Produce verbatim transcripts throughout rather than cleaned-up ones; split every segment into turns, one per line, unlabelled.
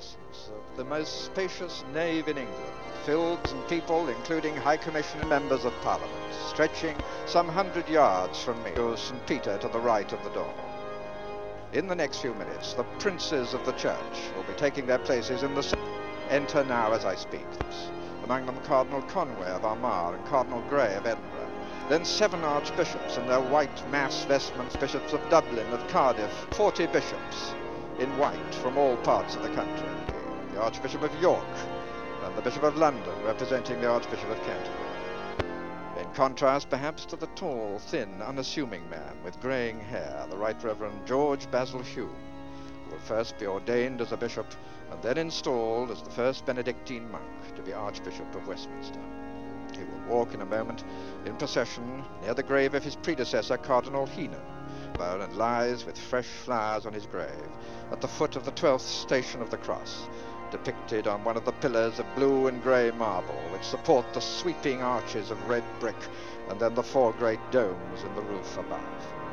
magnificence of the most spacious nave in England, fields and people, including High Commission and members of Parliament, stretching some hundred yards from me to Saint Peter to the right of the door. In the next few minutes, the princes of the church will be taking their places in the... Enter now as I speak. Among them Cardinal Conway of Armagh and Cardinal Grey of Edinburgh. Then seven archbishops in their white mass vestments, bishops of Dublin, of Cardiff, forty bishops in white from all parts of the country. The Archbishop of York and the Bishop of London representing the Archbishop of Canterbury. In contrast, perhaps, to the tall, thin, unassuming man with greying hair, the Right Reverend George Basil Hume, who will first be ordained as a bishop and then installed as the first Benedictine monk to be Archbishop of Westminster. He will walk in a moment in procession near the grave of his predecessor, Cardinal Heenan, and lies with fresh flowers on his grave at the foot of the twelfth station of the cross, depicted on one of the pillars of blue and grey marble which support the sweeping arches of red brick and then the four great domes in the roof above.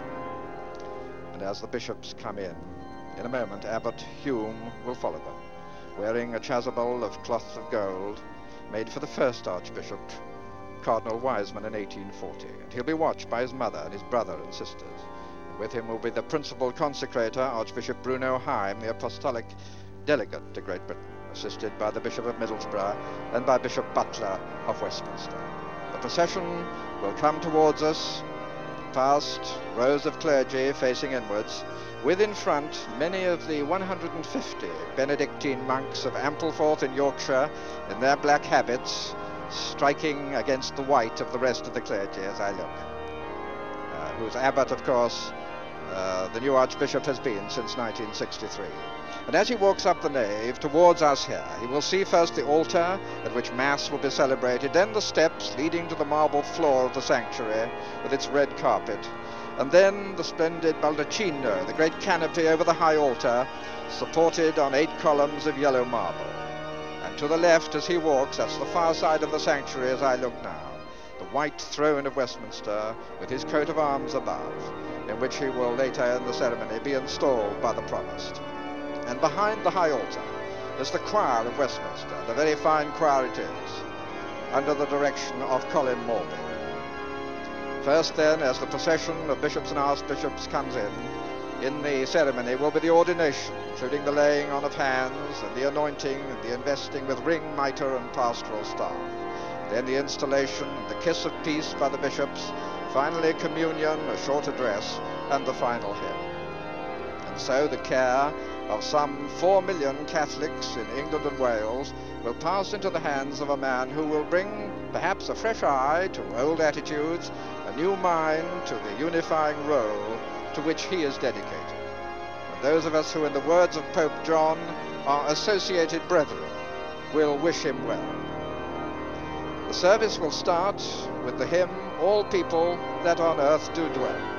And as the bishops come in, in a moment Abbot Hume will follow them, wearing a chasuble of cloth of gold made for the first Archbishop, Cardinal Wiseman, in eighteen forty, and he'll be watched by his mother and his brother and sisters. With him will be the principal consecrator, Archbishop Bruno Heim, the apostolic delegate to Great Britain, assisted by the Bishop of Middlesbrough and by Bishop Butler of Westminster. The procession will come towards us, past rows of clergy facing inwards, with in front many of the one hundred fifty Benedictine monks of Ampleforth in Yorkshire in their black habits, striking against the white of the rest of the clergy as I look, uh, whose abbot, of course, uh, the new Archbishop has been since nineteen sixty-three. And as he walks up the nave towards us here, he will see first the altar at which Mass will be celebrated, then the steps leading to the marble floor of the sanctuary with its red carpet, and then the splendid baldacchino, the great canopy over the high altar, supported on eight columns of yellow marble. And to the left as he walks, that's the far side of the sanctuary as I look now, the white throne of Westminster with his coat of arms above, in which he will later in the ceremony be installed by the provost. And behind the high altar is the choir of Westminster, the very fine choir it is, under the direction of Colin Morby. First then, as the procession of bishops and archbishops comes in, in the ceremony will be the ordination, including the laying on of hands and the anointing and the investing with ring, mitre and pastoral staff. Then the installation and the kiss of peace by the bishops, finally communion, a short address, and the final hymn. And so the care of some four million Catholics in England and Wales will pass into the hands of a man who will bring perhaps a fresh eye to old attitudes, a new mind to the unifying role to which he is dedicated. And those of us who, in the words of Pope John, are associated brethren, will wish him well. The service will start with the hymn, All People That on Earth Do Dwell.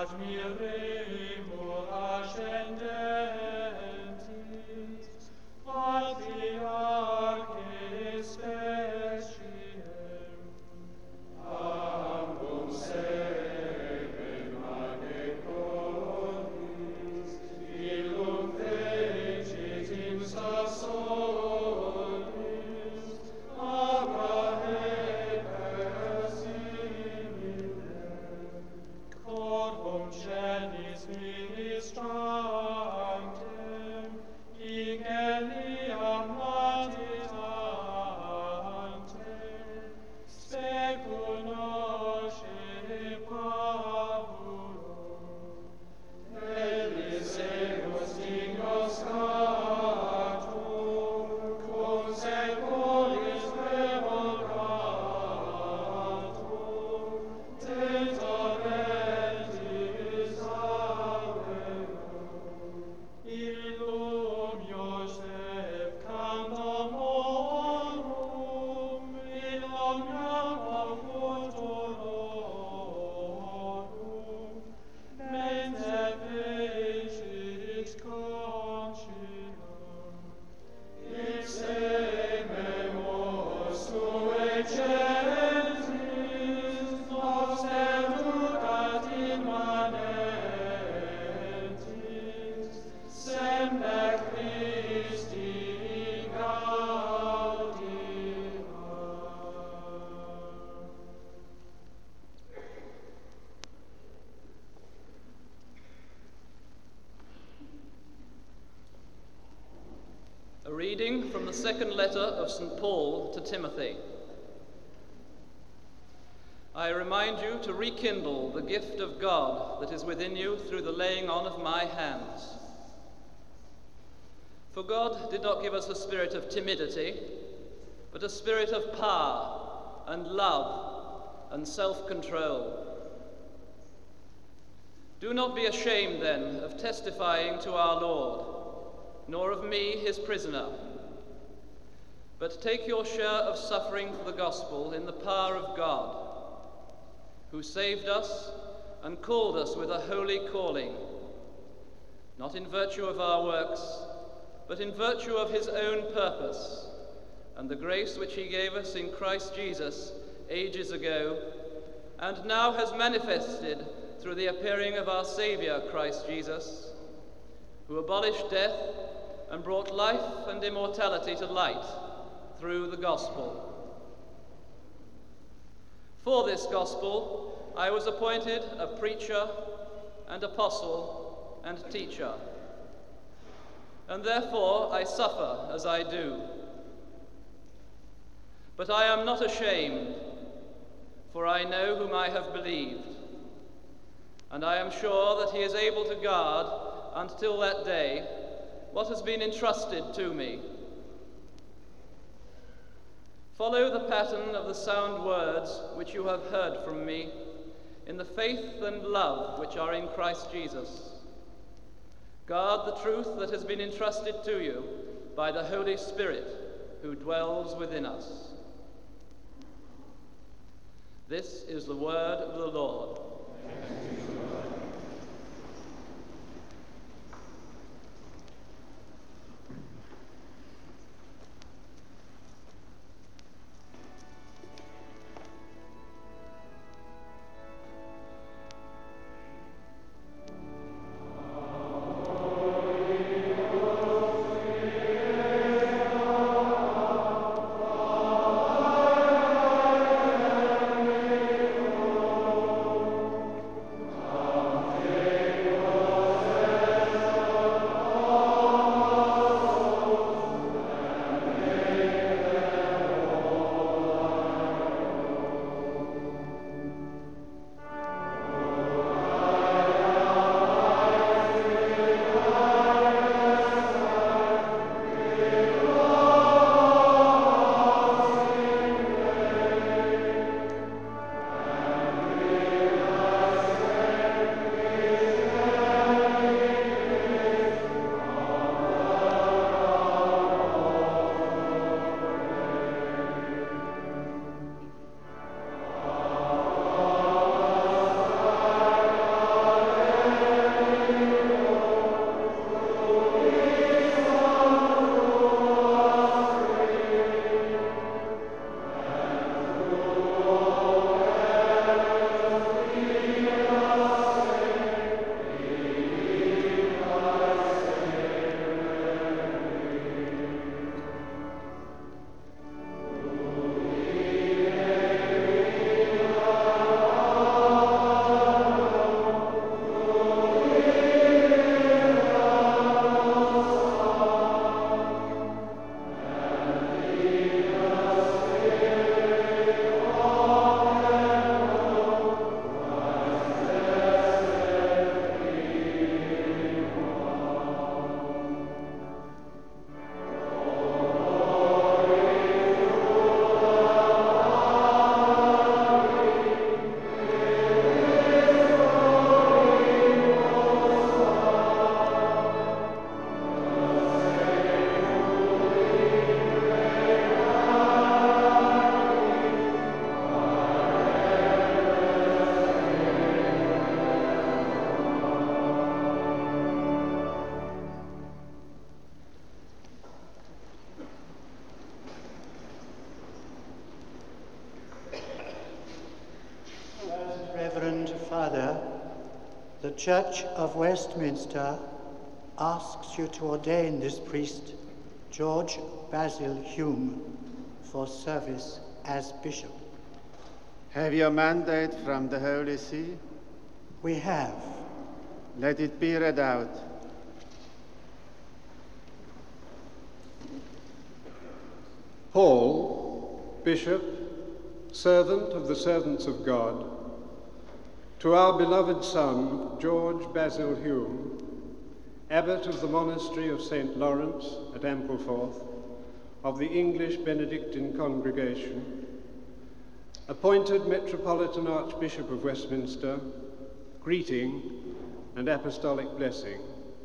admiremur ascendentis, patriarches speciem, ambum semen mane cordis, illum fecit in Sassonis, Abraham per simile, corvum celis ministrantem, ingeniam matitantem, specul nascere pavurum, ellis eos dignos catum, cum seculis revocatum, tentaventis averum. Illum Iosef cantamorum, in omnium apostolorum, mente fecit concilium, ipse memus sue gentis, observucat in manentis, semper Christi gaudiva.
A reading from the second letter of Saint Paul to Timothy. I remind you to rekindle the gift of God that is within you through the laying on of my hands. For God did not give us a spirit of timidity, but a spirit of power and love and self-control. Do not be ashamed, then, of testifying to our Lord, nor of me, his prisoner, but take your share of suffering for the gospel in the power of God, who saved us and called us with a holy calling, not in virtue of our works, but in virtue of his own purpose and the grace which he gave us in Christ Jesus ages ago, and now has manifested through the appearing of our Saviour, Christ Jesus, who abolished death and brought life and immortality to light through the gospel. For this gospel I was appointed a preacher and apostle and teacher, and therefore I suffer as I do. But I am not ashamed, for I know whom I have believed, and I am sure that he is able to guard until that day what has been entrusted to me. Follow the pattern of the sound words which you have heard from me, in the faith and love which are in Christ Jesus. Guard the truth that has been entrusted to you by the Holy Spirit who dwells within us. This is the word of the Lord.
Church of Westminster asks you to ordain this priest, George Basil Hume, for service as bishop.
Have you a mandate from the Holy See?
We have.
Let it be read out.
Paul, Bishop, servant of the servants of God, to our beloved son, George Basil Hume, Abbot of the Monastery of Saint Lawrence at Ampleforth, of the English Benedictine Congregation, appointed Metropolitan Archbishop of Westminster, greeting and apostolic blessing.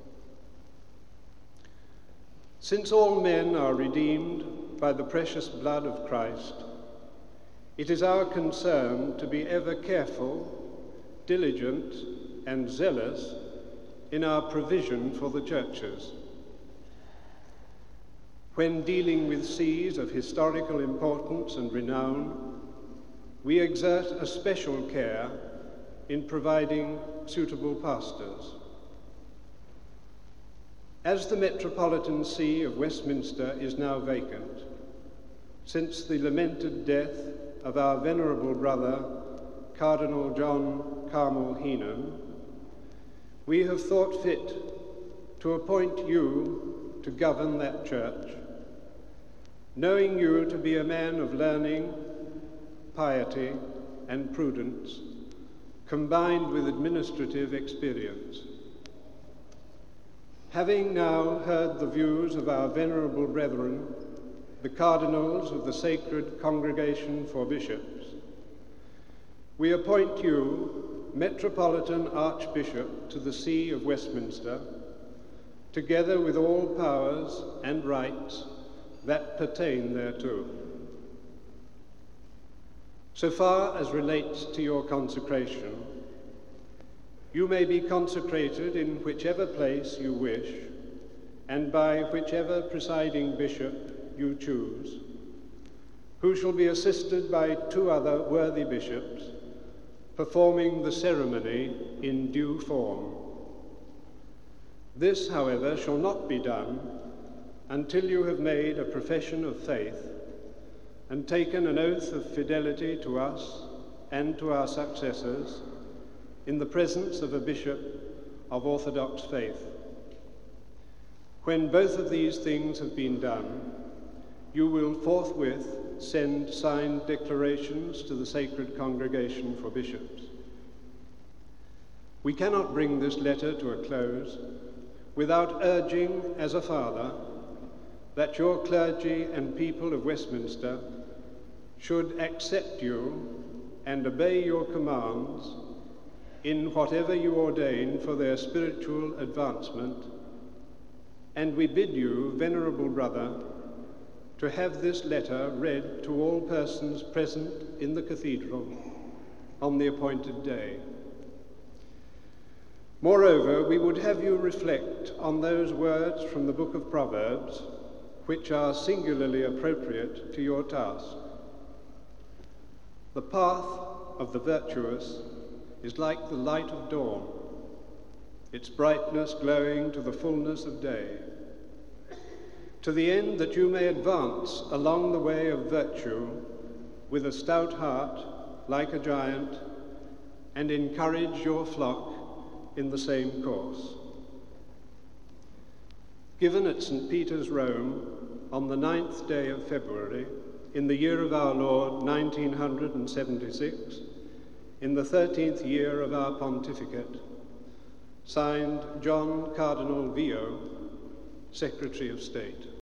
Since all men are redeemed by the precious blood of Christ, it is our concern to be ever careful, diligent, and zealous in our provision for the churches. When dealing with sees of historical importance and renown, we exert a special care in providing suitable pastors. As the Metropolitan See of Westminster is now vacant, since the lamented death of our venerable brother, Cardinal John Carmel Heenan, we have thought fit to appoint you to govern that church, knowing you to be a man of learning, piety, and prudence, combined with administrative experience. Having now heard the views of our venerable brethren, the cardinals of the Sacred Congregation for Bishops, we appoint you Metropolitan Archbishop to the See of Westminster, together with all powers and rights that pertain thereto. So far as relates to your consecration, you may be consecrated in whichever place you wish and by whichever presiding bishop you choose, who shall be assisted by two other worthy bishops, performing the ceremony in due form. This, however, shall not be done until you have made a profession of faith and taken an oath of fidelity to us and to our successors in the presence of a bishop of Orthodox faith. When both of these things have been done, you will forthwith send signed declarations to the Sacred Congregation for Bishops. We cannot bring this letter to a close without urging, as a father, that your clergy and people of Westminster should accept you and obey your commands in whatever you ordain for their spiritual advancement, and we bid you, venerable brother, to have this letter read to all persons present in the cathedral on the appointed day. Moreover, we would have you reflect on those words from the book of Proverbs which are singularly appropriate to your task. The path of the virtuous is like the light of dawn, its brightness glowing to the fullness of day, to the end that you may advance along the way of virtue with a stout heart like a giant, and encourage your flock in the same course. Given at Saint Peter's, Rome, on the ninth day of February, in the year of our Lord, nineteen seventy-six, in the thirteenth year of our pontificate, signed John Cardinal Vio, Secretary of State.